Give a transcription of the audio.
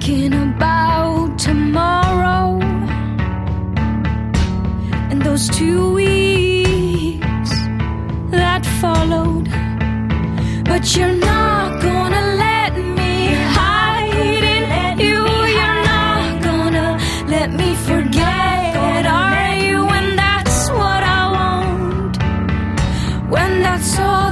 thinking about tomorrow and those 2 weeks that followed. But you're not gonna let me hide in you. You're not gonna let me forget, are you? When that's what I want, when that's all